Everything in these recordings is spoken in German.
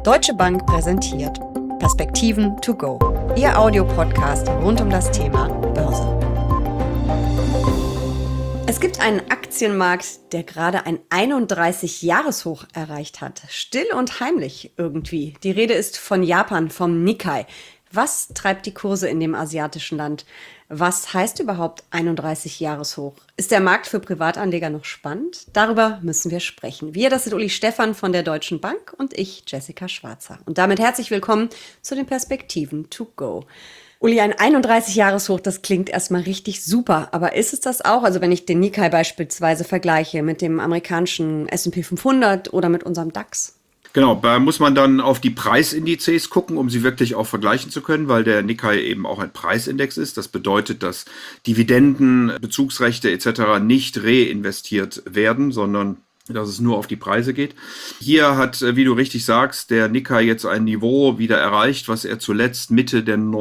Deutsche Bank präsentiert Perspektiven to go, Ihr Audiopodcast rund um das Thema Börse. Es gibt einen Aktienmarkt, der gerade ein 31-Jahres-Hoch erreicht hat. Still und heimlich irgendwie. Die Rede ist von Japan, vom Nikkei. Was treibt die Kurse in dem asiatischen Land? Was heißt überhaupt 31-Jahres-Hoch? Ist der Markt für Privatanleger noch spannend? Darüber müssen wir sprechen. Wir, das sind Uli Stephan von der Deutschen Bank und ich, Jessica Schwarzer. Und damit herzlich willkommen zu den Perspektiven to go. Uli, ein 31-Jahres-Hoch, das klingt erstmal richtig super, aber ist es das auch? Also wenn ich den Nikkei beispielsweise vergleiche mit dem amerikanischen S&P 500 oder mit unserem DAX? Genau, da muss man dann auf die Preisindizes gucken, um sie wirklich auch vergleichen zu können, weil der Nikkei eben auch ein Preisindex ist. Das bedeutet, dass Dividenden, Bezugsrechte etc. nicht reinvestiert werden, sondern dass es nur auf die Preise geht. Hier hat, wie du richtig sagst, der Nikkei jetzt ein Niveau wieder erreicht, was er zuletzt Mitte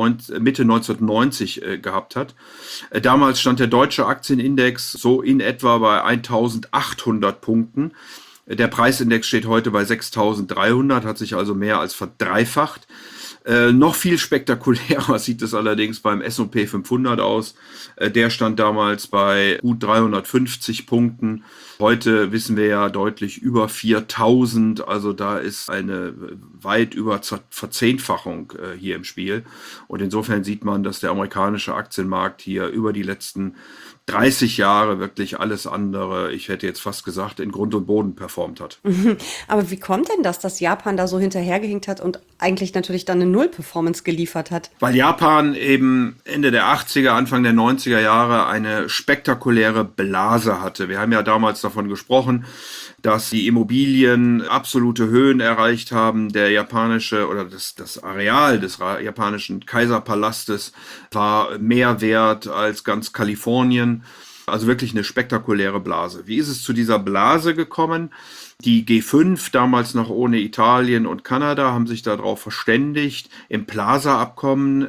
1990 gehabt hat. Damals stand der deutsche Aktienindex so in etwa bei 1800 Punkten. Der Preisindex steht heute bei 6.300, hat sich also mehr als verdreifacht. Noch viel spektakulärer sieht es allerdings beim S&P 500 aus. Der stand damals bei gut 350 Punkten. Heute wissen wir ja deutlich über 4.000. Also da ist eine weit über Verzehnfachung hier im Spiel. Und insofern sieht man, dass der amerikanische Aktienmarkt hier über die letzten 30 Jahre wirklich alles andere, ich hätte jetzt fast gesagt, in Grund und Boden performt hat. Aber wie kommt denn das, dass Japan da so hinterhergehinkt hat und eigentlich natürlich dann eine Null-Performance geliefert hat? Weil Japan eben Ende der 80er, Anfang der 90er Jahre eine spektakuläre Blase hatte. Wir haben ja damals davon gesprochen, dass die Immobilien absolute Höhen erreicht haben. Der japanische oder das Areal des japanischen Kaiserpalastes war mehr wert als ganz Kalifornien. Also wirklich eine spektakuläre Blase. Wie ist es zu dieser Blase gekommen? Die G5, damals noch ohne Italien und Kanada, haben sich darauf verständigt, im Plaza-Abkommen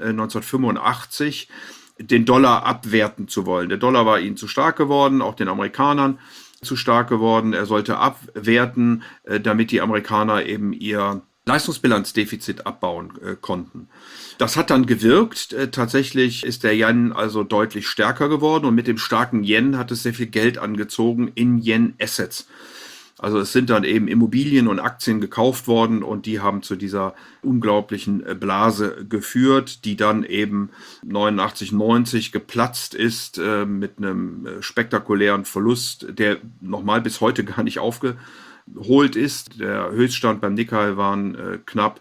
1985 den Dollar abwerten zu wollen. Der Dollar war ihnen zu stark geworden, auch den Amerikanern zu stark geworden. Er sollte abwerten, damit die Amerikaner eben ihr Leistungsbilanzdefizit abbauen konnten. Das hat dann gewirkt. Tatsächlich ist der Yen also deutlich stärker geworden und mit dem starken Yen hat es sehr viel Geld angezogen in Yen-Assets. Also es sind dann eben Immobilien und Aktien gekauft worden und die haben zu dieser unglaublichen Blase geführt, die dann eben 89, 90 geplatzt ist mit einem spektakulären Verlust, der nochmal bis heute gar nicht aufgeholt ist. Der Höchststand beim Nikkei waren knapp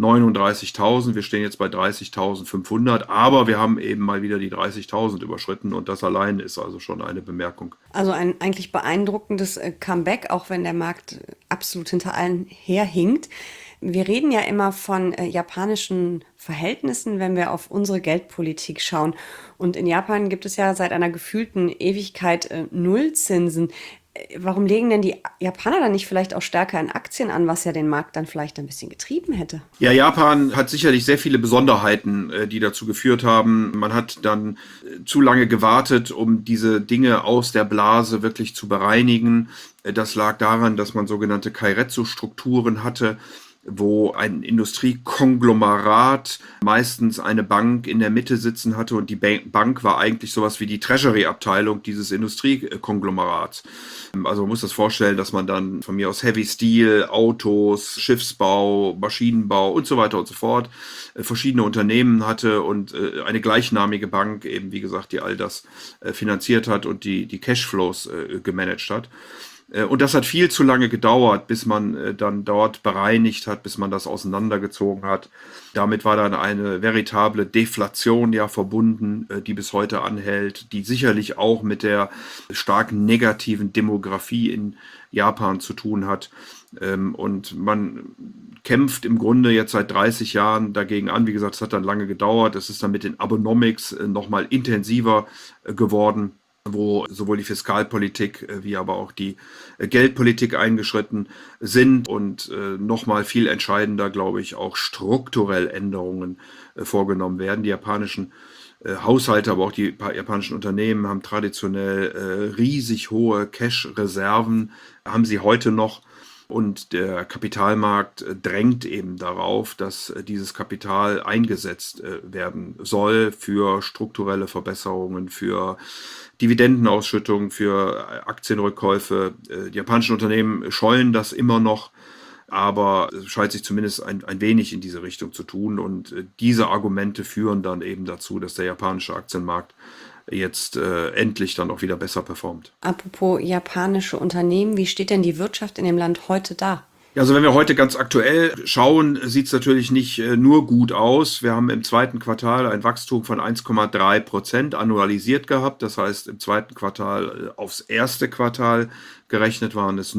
39.000, wir stehen jetzt bei 30.500, aber wir haben eben mal wieder die 30.000 überschritten und das allein ist also schon eine Bemerkung. Also ein eigentlich beeindruckendes Comeback, auch wenn der Markt absolut hinter allen herhinkt. Wir reden ja immer von japanischen Verhältnissen, wenn wir auf unsere Geldpolitik schauen. Und in Japan gibt es ja seit einer gefühlten Ewigkeit Nullzinsen. Warum legen denn die Japaner dann nicht vielleicht auch stärker in Aktien an, was ja den Markt dann vielleicht ein bisschen getrieben hätte? Ja, Japan hat sicherlich sehr viele Besonderheiten, die dazu geführt haben. Man hat dann zu lange gewartet, um diese Dinge aus der Blase wirklich zu bereinigen. Das lag daran, dass man sogenannte Keiretsu-Strukturen hatte, wo ein Industriekonglomerat meistens eine Bank in der Mitte sitzen hatte und die Bank war eigentlich sowas wie die Treasury-Abteilung dieses Industriekonglomerats. Also man muss das vorstellen, dass man dann von mir aus Heavy Steel, Autos, Schiffsbau, Maschinenbau und so weiter und so fort verschiedene Unternehmen hatte und eine gleichnamige Bank eben, wie gesagt, die all das finanziert hat und die Cashflows gemanagt hat. Und das hat viel zu lange gedauert, bis man dann dort bereinigt hat, bis man das auseinandergezogen hat. Damit war dann eine veritable Deflation ja verbunden, die bis heute anhält, die sicherlich auch mit der stark negativen Demografie in Japan zu tun hat. Und man kämpft im Grunde jetzt seit 30 Jahren dagegen an. Wie gesagt, es hat dann lange gedauert. Es ist dann mit den Abenomics nochmal intensiver geworden, wo sowohl die Fiskalpolitik wie aber auch die Geldpolitik eingeschritten sind und nochmal viel entscheidender, glaube ich, auch strukturell Änderungen vorgenommen werden. Die japanischen Haushalte, aber auch die japanischen Unternehmen haben traditionell riesig hohe Cash-Reserven, haben sie heute noch. Und der Kapitalmarkt drängt eben darauf, dass dieses Kapital eingesetzt werden soll für strukturelle Verbesserungen, für Dividendenausschüttungen, für Aktienrückkäufe. Die japanischen Unternehmen scheuen das immer noch, aber es scheint sich zumindest ein wenig in diese Richtung zu tun. Und diese Argumente führen dann eben dazu, dass der japanische Aktienmarkt jetzt endlich dann auch wieder besser performt. Apropos japanische Unternehmen, wie steht denn die Wirtschaft in dem Land heute da? Ja, also wenn wir heute ganz aktuell schauen, sieht es natürlich nicht nur gut aus. Wir haben im zweiten Quartal ein Wachstum von 1,3% annualisiert gehabt. Das heißt, im zweiten Quartal aufs erste Quartal gerechnet waren es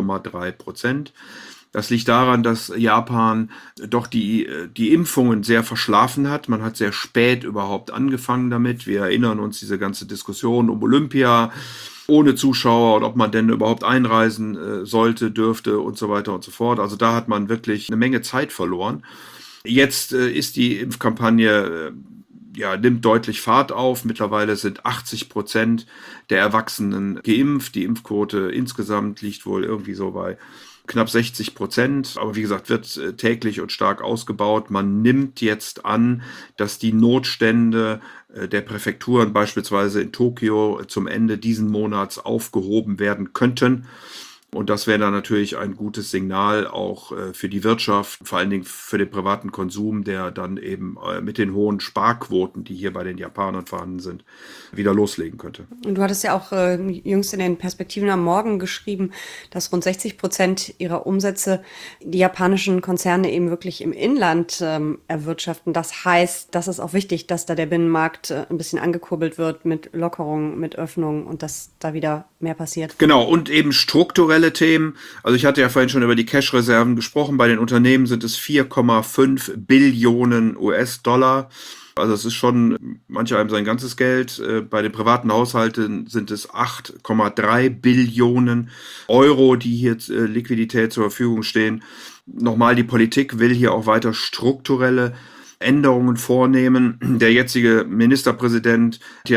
0,3%. Das liegt daran, dass Japan doch die Impfungen sehr verschlafen hat. Man hat sehr spät überhaupt angefangen damit. Wir erinnern uns diese ganze Diskussion um Olympia ohne Zuschauer und ob man denn überhaupt einreisen sollte, dürfte und so weiter und so fort. Also da hat man wirklich eine Menge Zeit verloren. Jetzt ist die Impfkampagne nimmt deutlich Fahrt auf. Mittlerweile sind 80% der Erwachsenen geimpft. Die Impfquote insgesamt liegt wohl irgendwie so bei knapp 60%, aber wie gesagt, wird täglich und stark ausgebaut. Man nimmt jetzt an, dass die Notstände der Präfekturen beispielsweise in Tokio zum Ende diesen Monats aufgehoben werden könnten. Und das wäre dann natürlich ein gutes Signal auch für die Wirtschaft, vor allen Dingen für den privaten Konsum, der dann eben mit den hohen Sparquoten, die hier bei den Japanern vorhanden sind, wieder loslegen könnte. Und du hattest ja auch jüngst in den Perspektiven am Morgen geschrieben, dass rund 60% ihrer Umsätze die japanischen Konzerne eben wirklich im Inland erwirtschaften. Das heißt, das ist auch wichtig, dass da der Binnenmarkt ein bisschen angekurbelt wird mit Lockerungen, mit Öffnungen und dass da wieder mehr passiert. Genau, und eben strukturelle Themen. Also ich hatte ja vorhin schon über die Cash-Reserven gesprochen. Bei den Unternehmen sind es 4,5 Billionen US-Dollar. Also es ist schon manch einem sein ganzes Geld. Bei den privaten Haushalten sind es 8,3 Billionen Euro, die hier Liquidität zur Verfügung stehen. Nochmal, die Politik will hier auch weiter strukturelle Änderungen vornehmen. Der jetzige Ministerpräsident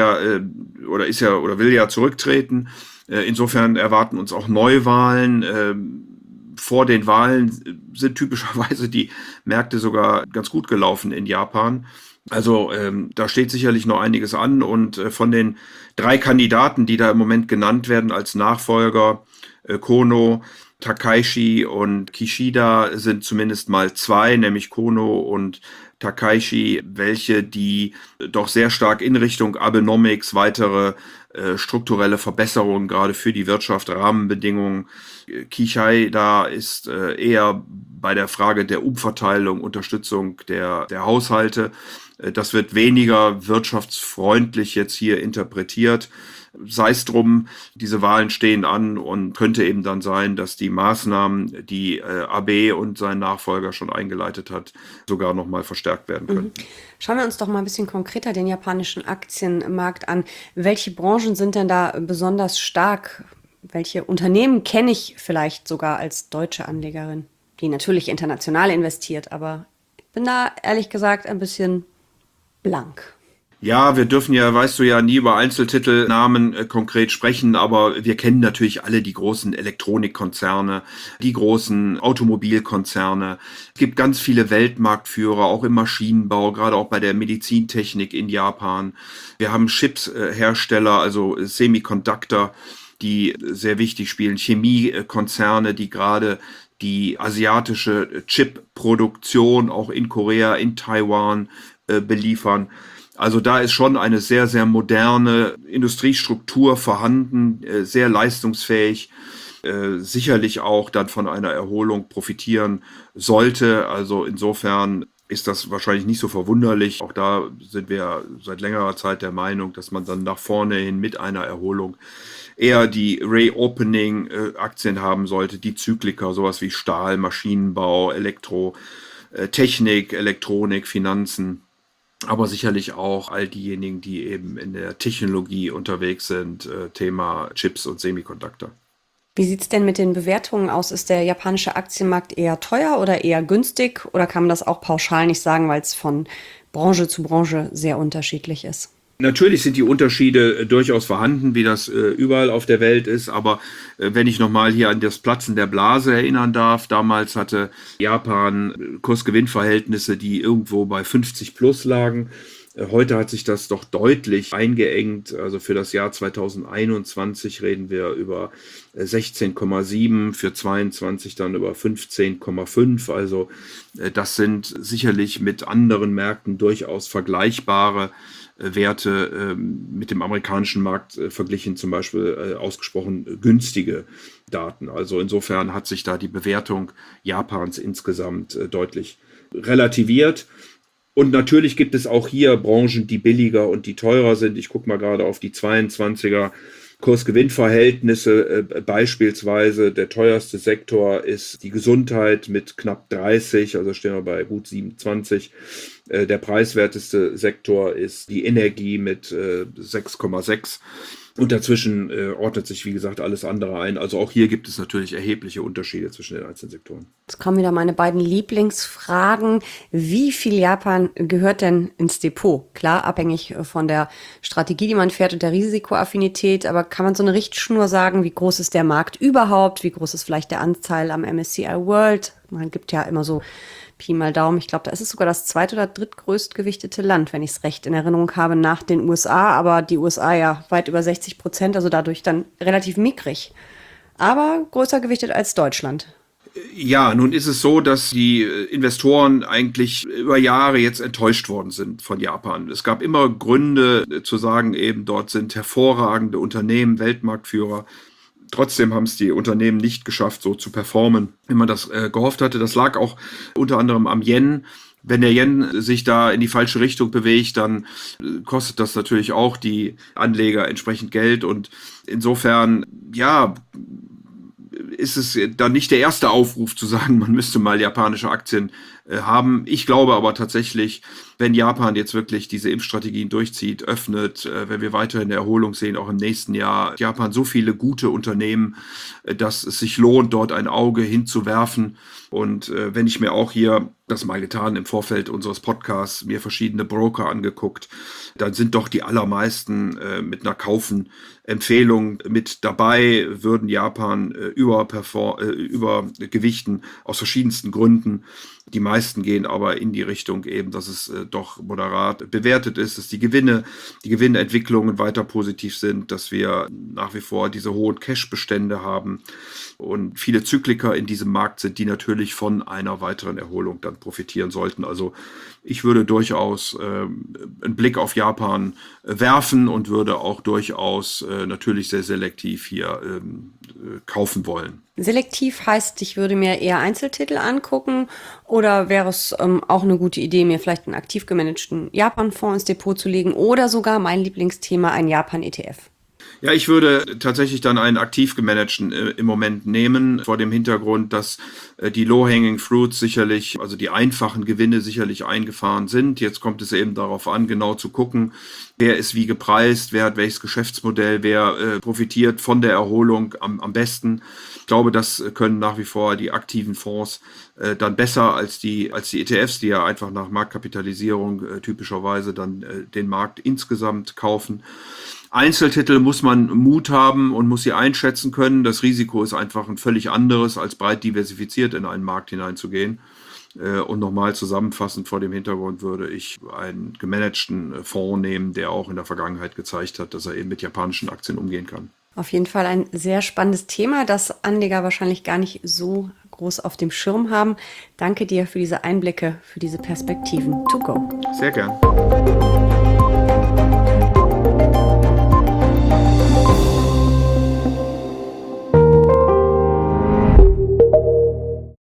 will ja zurücktreten. Insofern erwarten uns auch Neuwahlen. Vor den Wahlen sind typischerweise die Märkte sogar ganz gut gelaufen in Japan. Also da steht sicherlich noch einiges an und von den 3 Kandidaten, die da im Moment genannt werden als Nachfolger, Kono, Takaishi und Kishida, sind zumindest mal 2, nämlich Kono und Takaishi, welche die doch sehr stark in Richtung Abenomics, weitere strukturelle Verbesserungen gerade für die Wirtschaft, Rahmenbedingungen. Kishida ist eher bei der Frage der Umverteilung, Unterstützung der Haushalte. Das wird weniger wirtschaftsfreundlich jetzt hier interpretiert. Sei es drum, diese Wahlen stehen an und könnte eben dann sein, dass die Maßnahmen, die Abe und sein Nachfolger schon eingeleitet hat, sogar nochmal verstärkt werden können. Schauen wir uns doch mal ein bisschen konkreter den japanischen Aktienmarkt an. Welche Branchen sind denn da besonders stark? Welche Unternehmen kenne ich vielleicht sogar als deutsche Anlegerin, die natürlich international investiert, aber ich bin da ehrlich gesagt ein bisschen blank. Ja, wir dürfen ja, weißt du ja, nie über Einzeltitelnamen konkret sprechen, aber wir kennen natürlich alle die großen Elektronikkonzerne, die großen Automobilkonzerne. Es gibt ganz viele Weltmarktführer, auch im Maschinenbau, gerade auch bei der Medizintechnik in Japan. Wir haben Chipshersteller, also Semiconductor, die sehr wichtig spielen, Chemiekonzerne, die gerade die asiatische Chipproduktion auch in Korea, in Taiwan beliefern. Also da ist schon eine sehr, sehr moderne Industriestruktur vorhanden, sehr leistungsfähig, sicherlich auch dann von einer Erholung profitieren sollte. Also insofern ist das wahrscheinlich nicht so verwunderlich. Auch da sind wir seit längerer Zeit der Meinung, dass man dann nach vorne hin mit einer Erholung eher die Reopening-Aktien haben sollte, die Zykliker, sowas wie Stahl, Maschinenbau, Technik, Elektronik, Finanzen. Aber sicherlich auch all diejenigen, die eben in der Technologie unterwegs sind, Thema Chips und Semiconductor. Wie sieht es denn mit den Bewertungen aus? Ist der japanische Aktienmarkt eher teuer oder eher günstig? Oder kann man das auch pauschal nicht sagen, weil es von Branche zu Branche sehr unterschiedlich ist? Natürlich sind die Unterschiede durchaus vorhanden, wie das überall auf der Welt ist, aber wenn ich nochmal hier an das Platzen der Blase erinnern darf, damals hatte Japan Kurs-Gewinn-Verhältnisse, die irgendwo bei 50 plus lagen. Heute hat sich das doch deutlich eingeengt. Also für das Jahr 2021 reden wir über 16,7, für 22 dann über 15,5. Also das sind sicherlich mit anderen Märkten durchaus vergleichbare Werte, mit dem amerikanischen Markt verglichen, zum Beispiel ausgesprochen günstige Daten. Also insofern hat sich da die Bewertung Japans insgesamt deutlich relativiert. Und natürlich gibt es auch hier Branchen, die billiger und die teurer sind. Ich gucke mal gerade auf die 22er Kurs-Gewinn-Verhältnisse. Beispielsweise der teuerste Sektor ist die Gesundheit mit knapp 30, also stehen wir bei gut 27. Der preiswerteste Sektor ist die Energie mit 6,6. Und dazwischen ordnet sich, wie gesagt, alles andere ein. Also auch hier gibt es natürlich erhebliche Unterschiede zwischen den einzelnen Sektoren. Jetzt kommen wieder meine beiden Lieblingsfragen. Wie viel Japan gehört denn ins Depot? Klar, abhängig von der Strategie, die man fährt und der Risikoaffinität. Aber kann man so eine Richtschnur sagen, wie groß ist der Markt überhaupt? Wie groß ist vielleicht der Anteil am MSCI World? Man gibt ja immer so Pi mal Daumen. Ich glaube, da ist es sogar das zweit- oder drittgrößt gewichtete Land, wenn ich es recht in Erinnerung habe, nach den USA. Aber die USA ja weit über 60%, also dadurch dann relativ mickrig. Aber größer gewichtet als Deutschland. Ja, nun ist es so, dass die Investoren eigentlich über Jahre jetzt enttäuscht worden sind von Japan. Es gab immer Gründe zu sagen, eben dort sind hervorragende Unternehmen, Weltmarktführer. Trotzdem haben es die Unternehmen nicht geschafft, so zu performen, wie man das gehofft hatte. Das lag auch unter anderem am Yen. Wenn der Yen sich da in die falsche Richtung bewegt, dann kostet das natürlich auch die Anleger entsprechend Geld. Und insofern, ja, ist es dann nicht der erste Aufruf zu sagen, man müsste mal japanische Aktien haben. Ich glaube aber tatsächlich, wenn Japan jetzt wirklich diese Impfstrategien durchzieht, öffnet, wenn wir weiterhin eine Erholung sehen, auch im nächsten Jahr, Japan so viele gute Unternehmen, dass es sich lohnt, dort ein Auge hinzuwerfen. Und wenn ich mir auch hier, das mal getan im Vorfeld unseres Podcasts, mir verschiedene Broker angeguckt, dann sind doch die allermeisten mit einer Kaufen-Empfehlung mit dabei, würden Japan übergewichten aus verschiedensten Gründen. Die meisten gehen aber in die Richtung eben, dass es doch moderat bewertet ist, dass die Gewinnentwicklungen weiter positiv sind, dass wir nach wie vor diese hohen Cash-Bestände haben und viele Zykliker in diesem Markt sind, die natürlich von einer weiteren Erholung dann profitieren sollten. Also ich würde durchaus einen Blick auf Japan werfen und würde auch durchaus natürlich sehr selektiv hier kaufen wollen. Selektiv heißt, ich würde mir eher Einzeltitel angucken oder wäre es auch eine gute Idee, mir vielleicht einen aktiv gemanagten Japan-Fonds ins Depot zu legen oder sogar mein Lieblingsthema, ein Japan-ETF? Ja, ich würde tatsächlich dann einen aktiv gemanagten im Moment nehmen, vor dem Hintergrund, dass die Low-Hanging Fruits sicherlich, also die einfachen Gewinne sicherlich eingefahren sind. Jetzt kommt es eben darauf an, genau zu gucken, wer ist wie gepreist, wer hat welches Geschäftsmodell, wer profitiert von der Erholung am besten. Ich glaube, das können nach wie vor die aktiven Fonds dann besser als die ETFs, die ja einfach nach Marktkapitalisierung typischerweise dann den Markt insgesamt kaufen. Einzeltitel muss man Mut haben und muss sie einschätzen können. Das Risiko ist einfach ein völlig anderes, als breit diversifiziert in einen Markt hineinzugehen. Und nochmal zusammenfassend vor dem Hintergrund würde ich einen gemanagten Fonds nehmen, der auch in der Vergangenheit gezeigt hat, dass er eben mit japanischen Aktien umgehen kann. Auf jeden Fall ein sehr spannendes Thema, das Anleger wahrscheinlich gar nicht so groß auf dem Schirm haben. Danke dir für diese Einblicke, für diese Perspektiven. To go. Sehr gern.